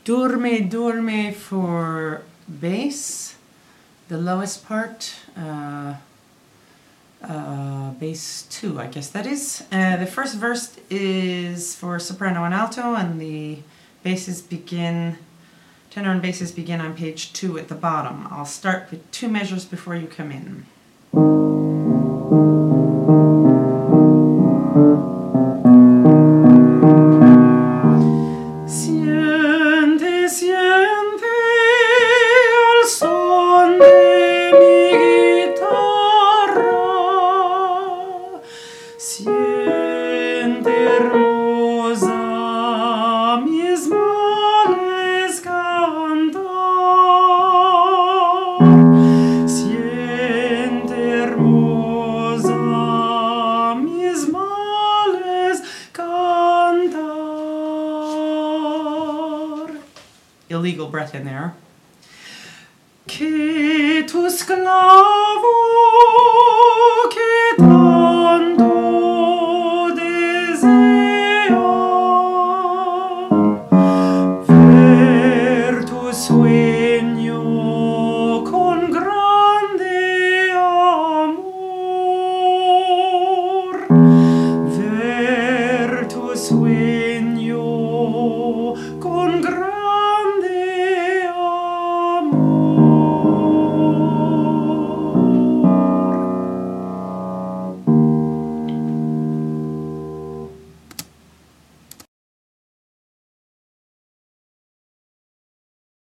Dorme, dorme for bass, the lowest part, bass 2, I guess that is. The first verse is for soprano and alto, and the basses begin, tenor and basses begin on page 2 at the bottom. I'll start with 2 measures before you come in. Illegal breath in there. Que tu sclavo